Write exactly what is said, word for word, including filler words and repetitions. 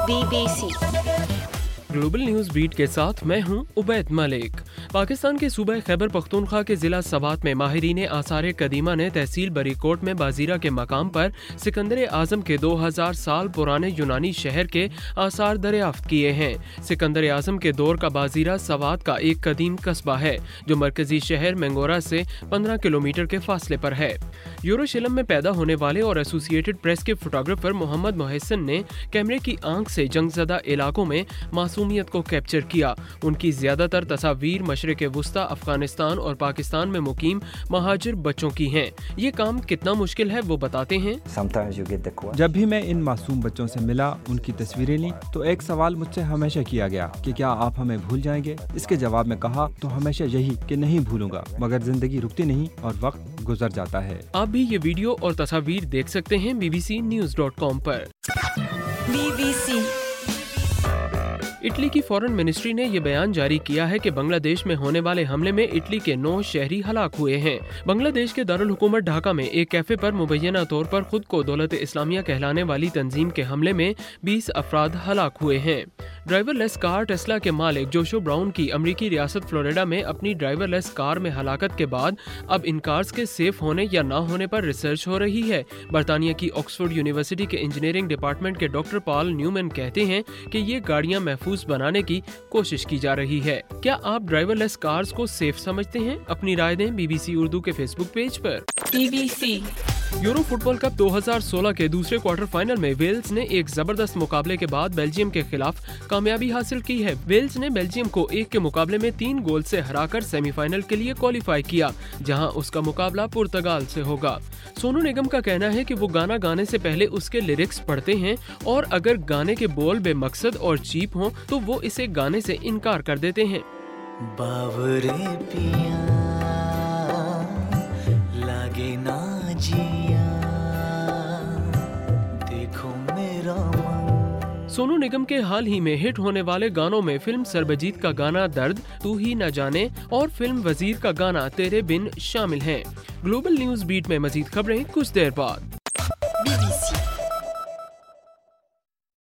B B C global news beat के साथ मैं हूं उबैद मलिक। पाकिस्तान के सूबे खैबर पख्तूनख्वा के जिला सवात में माहिरीन आसार कदीमा ने तहसील बरीकोट में बाजीरा के मकाम पर सिकंदर आजम के दो हज़ार साल पुराने यूनानी शहर के आसार दरियाफ्त किए हैं। सिकंदर आजम के दौर का बाजीरा सवात का एक कदीम कस्बा है जो मरकजी शहर मेंगोरा से पंद्रह किलोमीटर के फासले पर है। यरूशलेम में पैदा होने वाले और एसोसिएटेड प्रेस के फोटोग्राफर मोहम्मद मोहसिन ने कैमरे की आंख से जंगजदा इलाकों में मासूमियत को कैप्चर किया। उनकी ज्यादातर तस्वीर मशरिक वुस्ता, अफगानिस्तान और पाकिस्तान में मुकीम महाजिर बच्चों की हैं। ये काम कितना मुश्किल है वो बताते हैं। जब भी मैं इन मासूम बच्चों से मिला, उनकी तस्वीरें ली, तो एक सवाल मुझसे हमेशा किया गया कि क्या आप हमें भूल जाएंगे। इसके जवाब में कहा तो हमेशा यही कि नहीं भूलूंगा, मगर जिंदगी रुकती नहीं और वक्त गुजर जाता है। आप भी ये वीडियो और तस्वीर देख सकते हैं B B C news dot com पर। बी बी सी इटली की फॉरेन मिनिस्ट्री ने यह बयान जारी किया है कि बांग्लादेश में होने वाले हमले में इटली के नौ शहरी हलाक हुए हैं। बांग्लादेश के दारुल हुकूमत ढाका में एक कैफे पर मुबैना तौर पर खुद को दौलत इस्लामिया कहलाने वाली तंजीम के हमले में बीस अफराद हलाक हुए हैं। ड्राइवरलेस कार टेस्ला के मालिक जोशो ब्राउन की अमरीकी रियासत फ्लोरिडा में अपनी ड्राइवरलेस कार में हलाकत के बाद अब इन कार्स के सेफ होने या ना होने पर रिसर्च हो रही है। बरतानिया की ऑक्सफोर्ड यूनिवर्सिटी के इंजीनियरिंग डिपार्टमेंट के डॉक्टर पॉल न्यूमैन कहते हैं कि ये गाड़ियां महफूज बनाने की कोशिश की जा रही है। क्या आप ड्राइवरलेस कार्स को सेफ समझते हैं? अपनी राय दें बी बी सी उर्दू के फेसबुक पेज पर। B B C Euro football cup दो हज़ार सोलह के दूसरे क्वार्टर फाइनल में वेल्स ने एक जबरदस्त मुकाबले के बाद बेल्जियम के खिलाफ कामयाबी हासिल की है। वेल्स ने बेल्जियम को एक के मुकाबले में तीन गोल से हराकर सेमीफाइनल के लिए क्वालिफाई किया, जहां उसका मुकाबला पुर्तगाल से होगा। सोनू निगम का कहना है कि वो गाना गाने से पहले उसके लिरिक्स पढ़ते हैं और अगर गाने के बोल बेमकसद और चीप हों तो वो इसे गाने से इनकार कर देते हैं। बावरे पिया लागे ना जिया, देखो मेरा मन। सोनू निगम के हाल ही में हिट होने वाले गानों में फिल्म सरबजीत का गाना दर्द, तू ही न जाने और फिल्म वजीर का गाना तेरे बिन शामिल हैं। ग्लोबल न्यूज बीट में मजीद खबरें कुछ देर बाद। बी बी सी